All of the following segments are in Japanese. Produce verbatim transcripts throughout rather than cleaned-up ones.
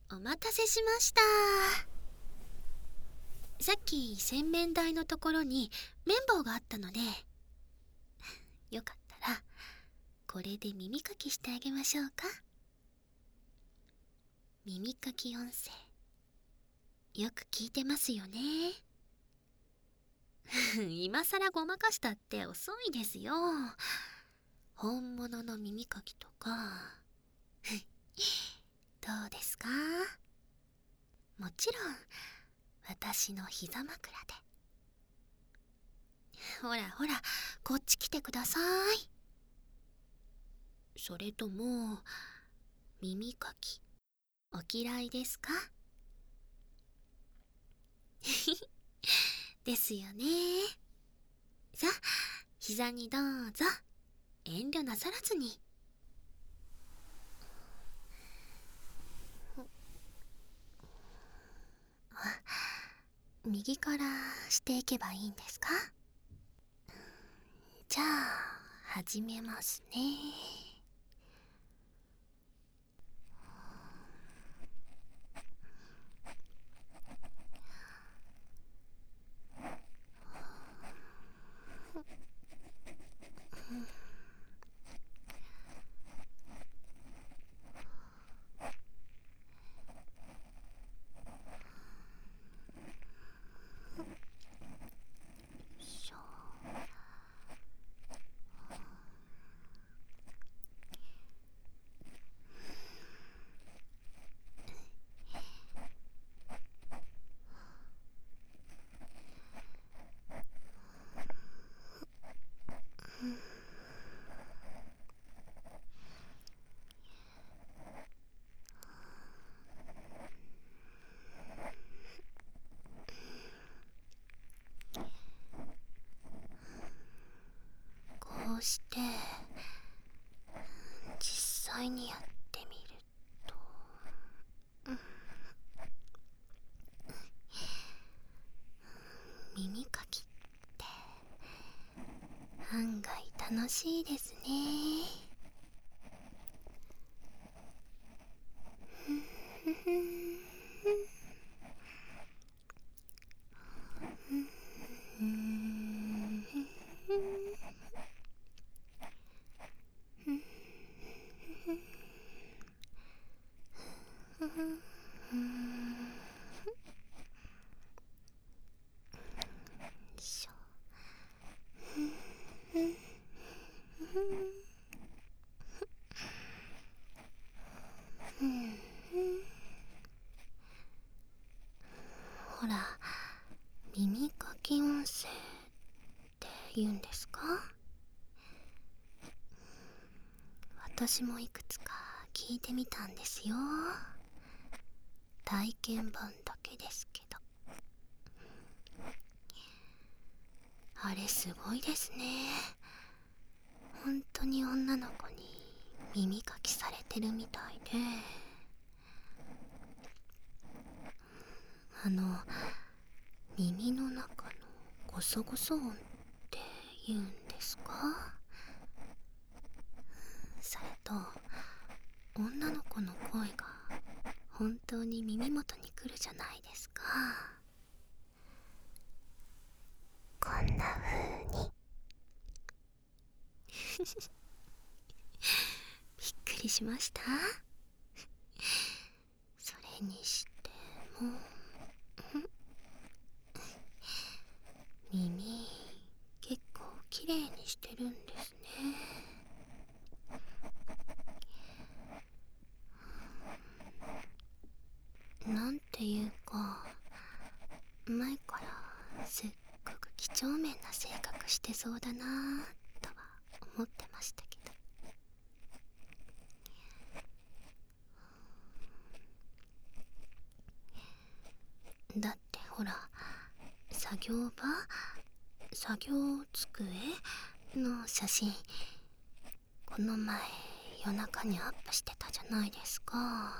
お待たせしました。さっき洗面台のところに綿棒があったので、よかったらこれで耳かきしてあげましょうか。耳かき音声よく聞いてますよね。今さらごまかしたって遅いですよ。本物の耳かきとかどうですか？もちろん私の膝枕で。ほらほら、こっち来てください。それとも耳かきお嫌いですか？ですよね。さあ、膝にどうぞ。遠慮なさらずに。右からしていけばいいんですか？じゃあ始めますね。こうして実際にやってみると、耳かきって案外楽しいですね。ほら、耳かき音声って言うんですか？私もいくつか聞いてみたんですよ。体験版だけですけど。あれすごいですね。本当に女の子に耳かきされてるみたいで、あの耳の中のゴソゴソ音って言うんですか？それと女の子の声が本当に耳元に来るじゃないですか。こんな風にびっくりしました？それにしても耳結構きれいにしてるんですね。なんていうか、前からすっごく几帳面な性格してそうだなぁとは思ってましたけど。だってほら、作業場作業机の写真、この前夜中にアップしてたじゃないですか。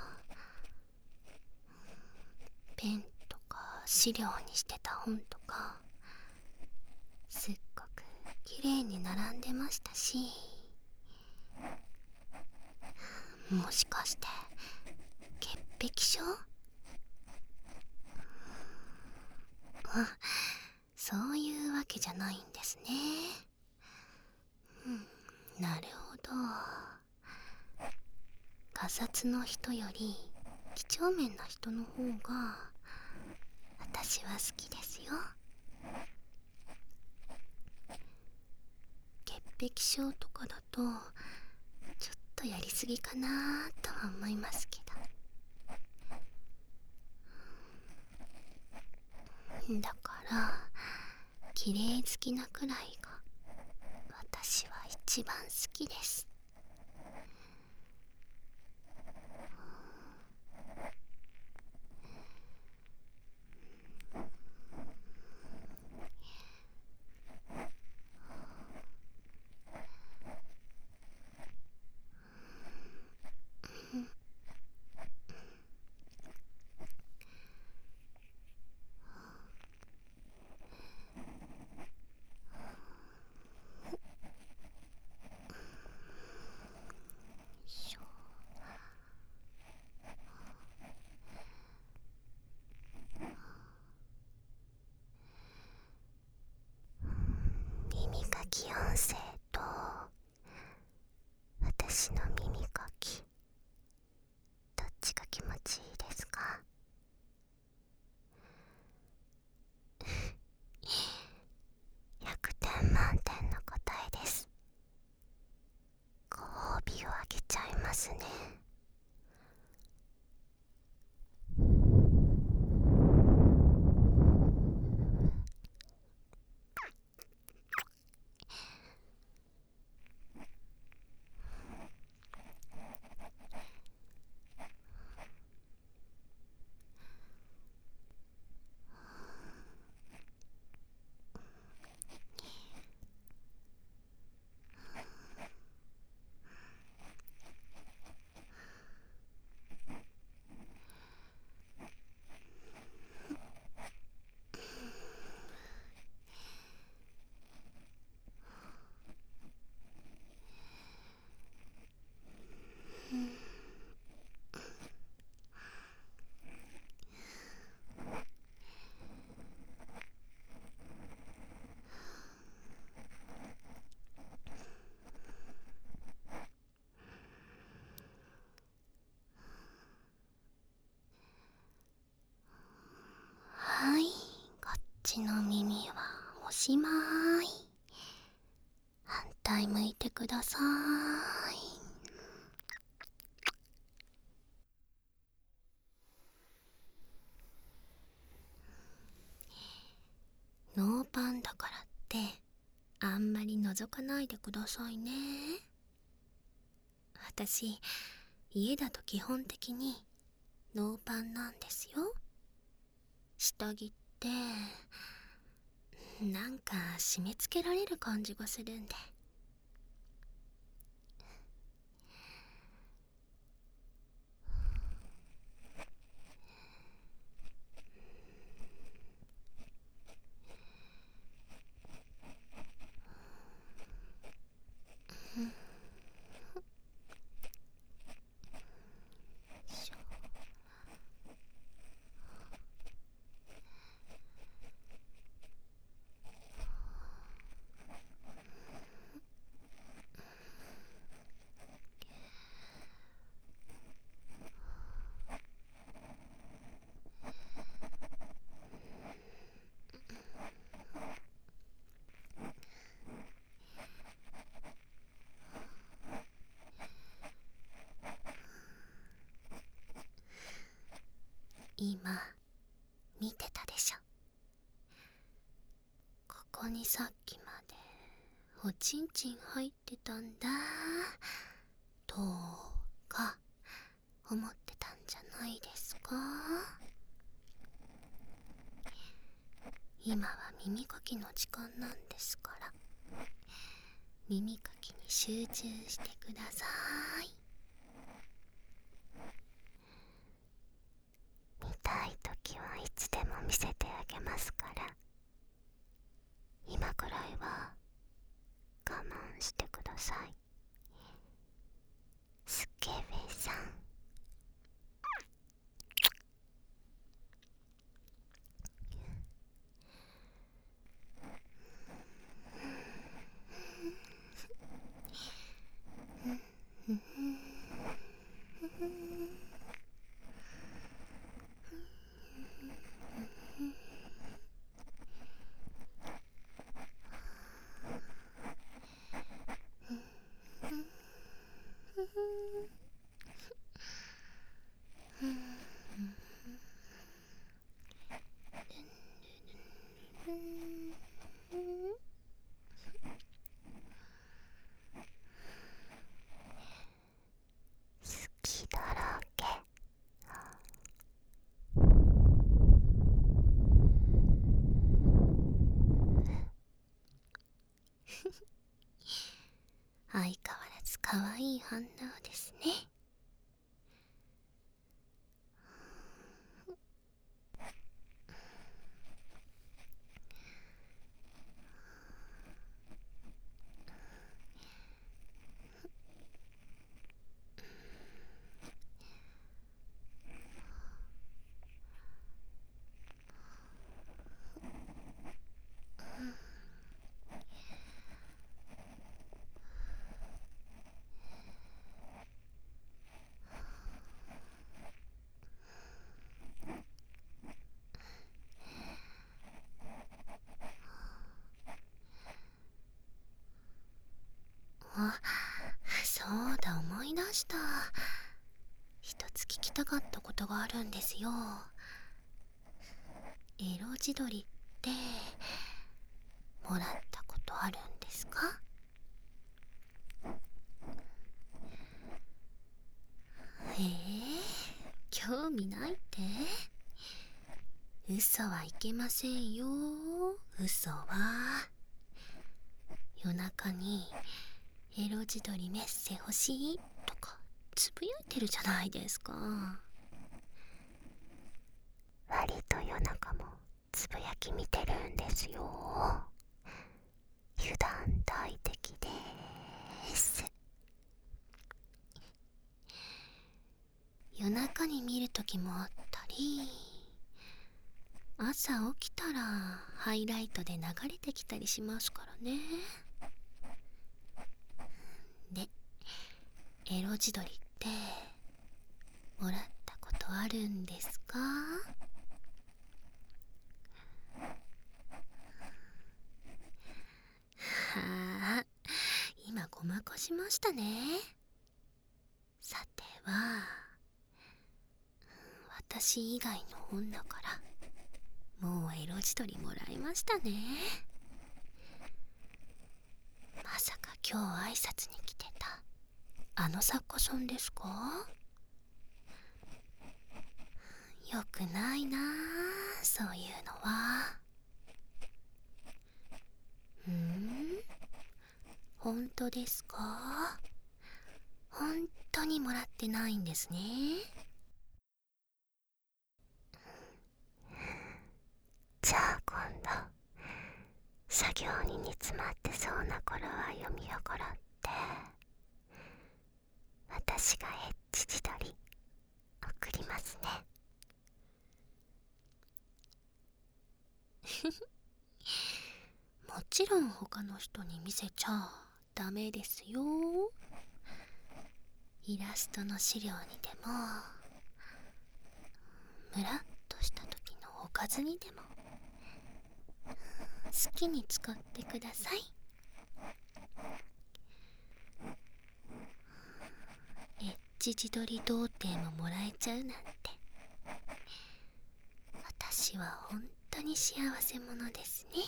ペンとか資料にしてた本とかすっごく綺麗に並んでましたし、もしかして潔壁症？あ、そういうわけじゃないんですね。うん、なるほど。がさつの人より几帳面な人の方が私は好きですよ。潔癖症とかだとちょっとやりすぎかなとは思いますけど、だから綺麗好きなくらいが私は一番好きです。しょ耳かき音声と私の耳かき、どっちが気持ちいいですか？ひゃくてん満点の答えです。ご褒美をあげちゃいますね。はい、こっちの耳はおしまい。反対向いてください。ノーパンだからってあんまり覗かないでくださいね。私、家だと基本的にノーパンなんですよ。下着ってなんか締め付けられる感じがするんで。しょ今見てたでしょ。ここにさっきまでおちんちん入ってたんだとか思ってたんじゃないですか？今は耳かきの時間なんですから、耳かきに集中してください。見たいときはいつでも見せてあげますから、今くらいは我慢してください。スケベさん。 そうですね。あ、そうだ、思い出した。一つ聞きたかったことがあるんですよ。エロ自撮りってもらったことあるんですか？ええ、興味ないって？嘘はいけませんよ。嘘は。夜中にエロ自撮りメッセ欲しいとかつぶやいてるじゃないですか。割と夜中もつぶやき見てるんですよ。油断大敵です。夜中に見るときもあったり、朝起きたらハイライトで流れてきたりしますからね。で、エロ自撮りってもらったことあるんですか？はあ、今ごまかしましたね。さては、私以外の女からもうエロ自撮りもらいましたね。まさか今日挨拶に来てたあの作家さんですか？よくないなあ、そういうのは。うーん、本当ですか？本当にもらってないんですね。じゃあ今度作業に煮詰まってそうな頃は読みよころって、私がエッチ自撮り送りますね。もちろん他の人に見せちゃダメですよ。イラストの資料にでも、ムラっとした時のおかずにでも好きに使ってください。エッチ自撮り童貞ももらえちゃうなんて、私は本当に幸せ者ですね。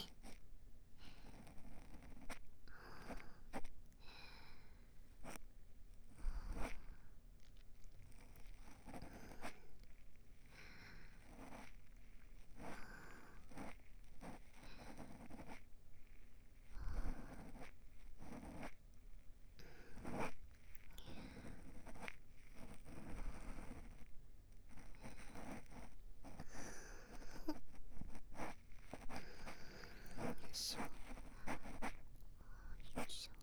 よいしょよいしょ。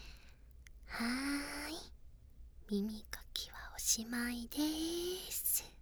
はーい、耳かきはおしまいです。